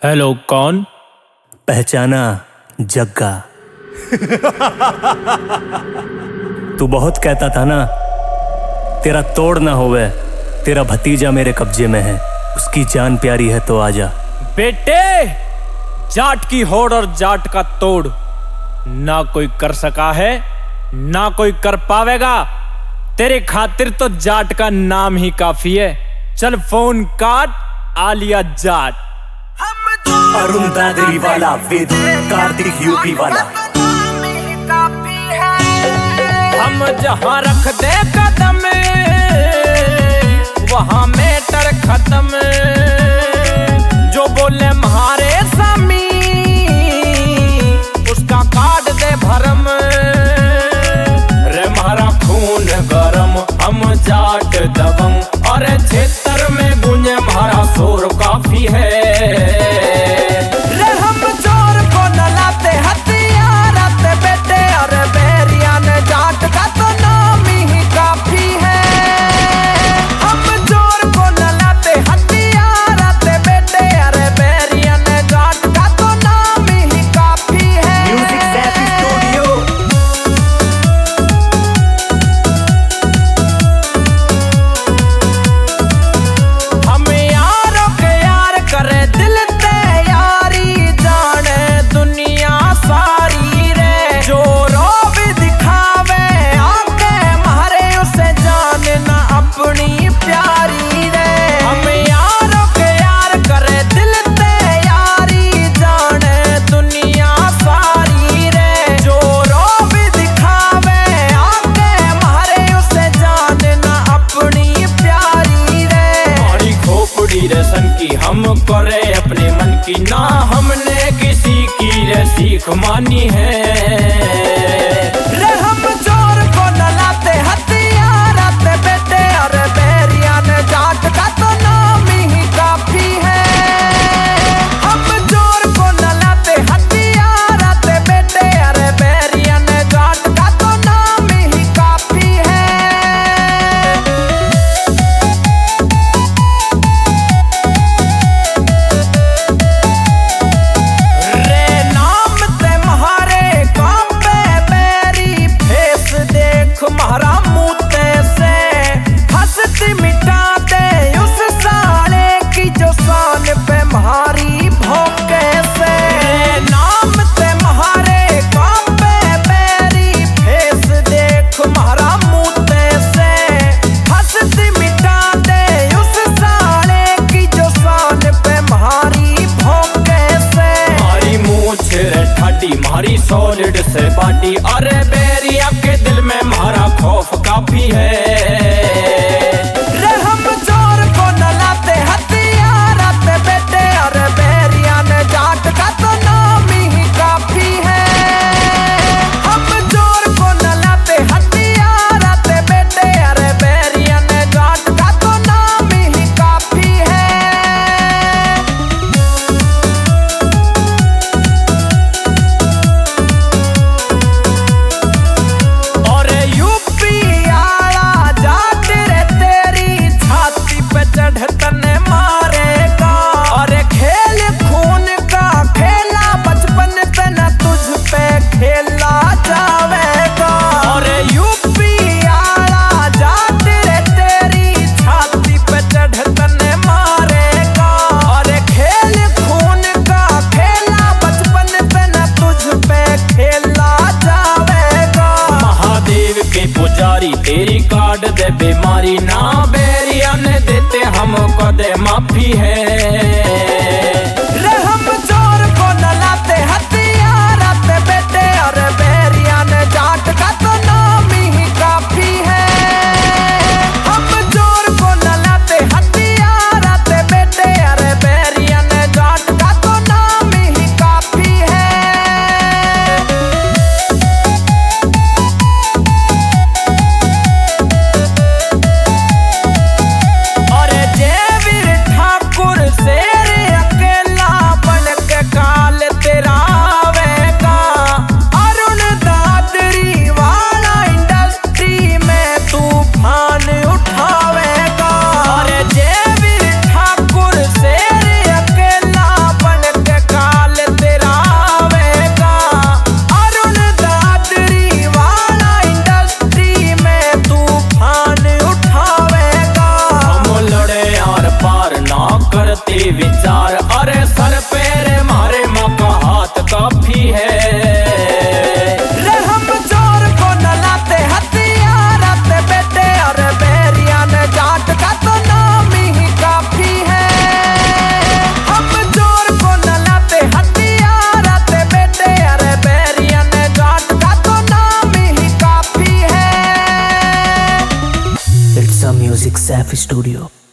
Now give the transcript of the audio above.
Hello, कौन? पहचाना? जग्गा। तू बहुत कहता था ना तेरा तोड़ ना होवे, तेरा भतीजा मेरे कब्जे में है, उसकी जान प्यारी है तो आजा। बेटे, जाट की होड़ और जाट का तोड़ ना कोई कर सका है ना कोई कर पावेगा। तेरे खातिर तो जाट का नाम ही काफी है। चल फोन काट, आलिया जाट। अरुण दादरी वाला विद कार्तिक यूपी वाला। हम जहां रख दे कदम वहां मेटर खत्म। जो बोले म्हारे सामी उसका काट दे भरम। रे म्हारा खून गरम, हम जाट दबंग और क्षेत्र में गूंजे म्हारा शोर काफी है। हम करे अपने मन की, ना हमने किसी की रे सीख मानी है। रे हम चोर को न लाते हथियार आते बेटे, अरे बैरिया ने जाट का तो नाम ही काफी है। हम चोर को न लाते हथियार आते बेटे, अरे बैरिया ने जाट का तो नाम ही काफी है। म्हारा मुँह से हंसती मिटा दे उस साले की जो शान पे म्हारी भौंके से। नाम ते म्हारे काम पे मेरी फेस देख म्हारा मुँह से हंसती मिटा दे उस साले की जो शान पे म्हारी भौंके से। म्हारी मूंछ रे ठाडी, म्हारी सॉलिड से बाटी, अरे बैरिया के दिल में म्हारा खौफ काफी है। रे हम चोर को न लाते हथियार आते बेटे, अरे बैरिया ने जाट का तो नाम ही काफी है। हम चोर को न लाते हथियार आते बेटे, अरे बैरिया ने जाट का तो नाम ही काफी है। स्टूडियो।